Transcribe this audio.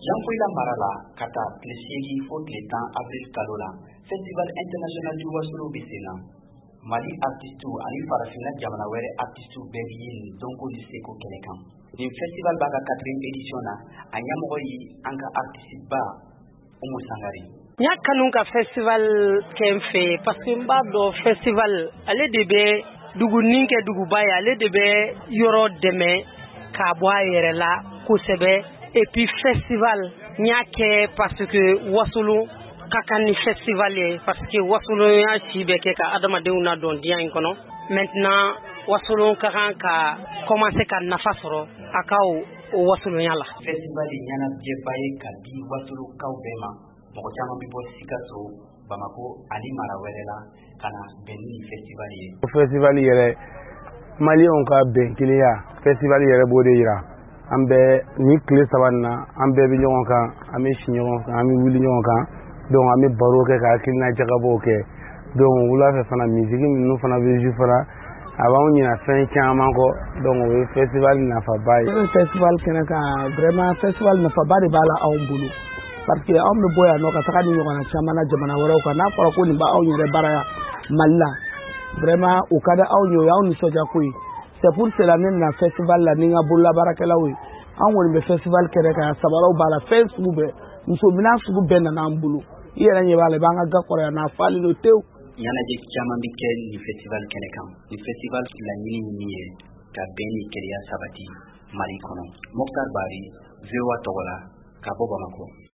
Jean-Paul Marala, Kata, Klesegi, Faute les temps, Avril Kalola, Festival international du Wassoulou Bessena. Mali artistes ani farafina jamana wɛrɛ artistes bɛɛ bi yen donko ni seko kɛnɛ kan. Nin festival b'a ka 4e édition na a ɲɛmɔgɔ ye an ka artiste ba Umu Sangare. N y'a kanu ka festival kɛ n fɛ parce que n b'a dɔn festival ale de bɛ dugunin kɛ duguba ye, ale de bɛ yɔrɔ dɛmɛ k'a bɔ a yɛrɛ la kosɛbɛ. Et puis festival n y'a kɛ parce que Wassoulou ka kan ni festival ye parce que Wassoulou y'a ci bɛɛ kɛ ka adamadenw na dɔn diɲɛ in kɔnɔ. Maintenant Wassoulou ka kan ka commencer ka nafa sɔrɔ a ka o Wassoulounya la. Festival ɲɛnajɛba ye ka di Wassoulou kaw bɛɛ ma. Mɔgɔ caman bɛ bɔ Sikaso, Bamako ani mara wɛrɛ la ka na bɛn ni festival ye. Festival yɛrɛ Maliyɛnw ka bɛn kelenya festival yɛrɛ b'o de yira. An bɛ ni tile 3 na an bɛɛ bɛ ɲɔgɔn kan, an bɛ si ɲɔgɔn kan, an bɛ wuli ɲɔgɔn kan. Donc an bɛ baro kɛ ka hakilina jagabɔw kɛ. Donc wula fɛ fana musique ninnu fana bɛ jouer fana a b'anw ɲina fɛn caman kɔ. Donc o ye festival nafaba ye. Festival kɛnɛ kan vraiment festival nafaba de b'a la anw bolo. Parce que anw bɛ bɔ yan nɔ ka taga ni ɲɔgɔnna caman na jamana wɛrɛw kan. N'a fɔra ko nin b'anw yɛrɛ baara ya Mali la vraiment o ka di anw ye, o y'anw nisɔndiya ko ye. C'est pour cela ne nana festival la ni n ka bololabaarakɛlaw ye. Anw kɔni bɛ festival kɛnɛ kan sabaraw b'a la fɛn sugu bɛɛ musominɛn sugu bɛɛ nana an bolo. I yɛrɛ ɲɛ b'a la i b'an ka ga kɔrɔ yan n'a falen don tewu. Ɲɛnajɛ caman bɛ kɛ ni festival kɛnɛ kan. Ni festival laɲini min ye ka bɛn ni keleya sabati Mali kɔnɔ. Mokhtar Bari, VOA tɔgɔ la, ka bɔ Bamako.